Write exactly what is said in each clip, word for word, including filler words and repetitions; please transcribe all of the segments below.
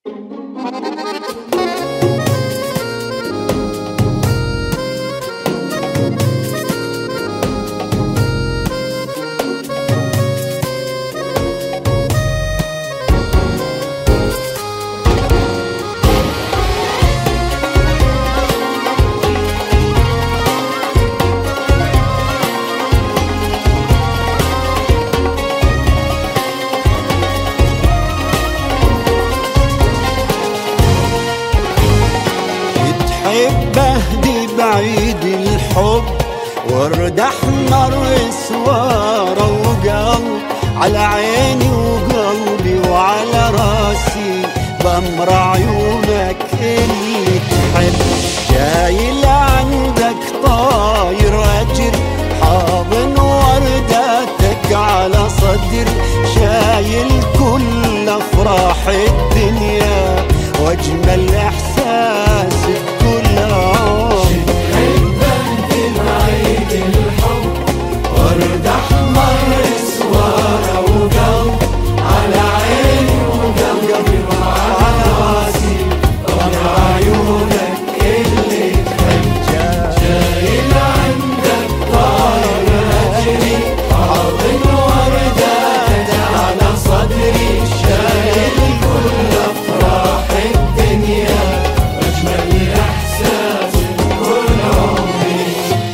بهدي بعيد الحب ورد احمر اسواره وقلب على عيني وقلبي وعلى راسي بأمر عيونك اللي تحب. شايل عندك طاير اجر حاضن ورداتك على صدر، شايل كل افراح الدنيا واجمل احساس بكل عمر. بهدي بعيد الحب ورد احمر اسواره وقلب على عيني وقلبي وعلى راسي بأمر عيونك اللي تحب. شايل عندك طاير اجري حاضن ورداتك على صدري، شايل كل افراح الدنيا واجمل احساس بكل عمري.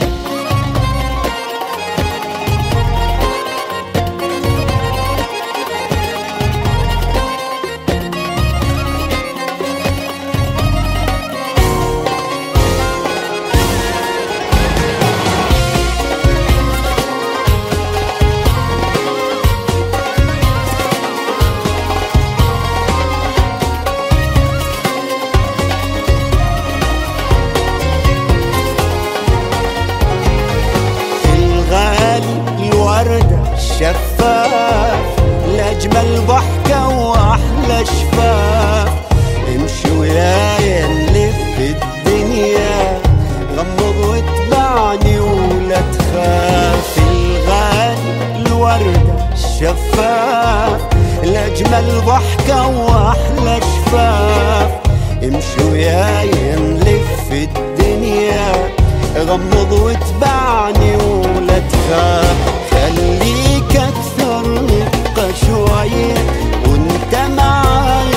شفاف لأجمل ضحكة وأحلى شفاف، امشي وياي نلف الدنيا غمض واتبعني ولا تخاف. الغالي الوردة الشفاف لأجمل ضحكة وأحلى شفاف، امشي وياي نلف الدنيا غمض واتبعني ولا تخاف. خليك أكثر رقة شوية وانت معاي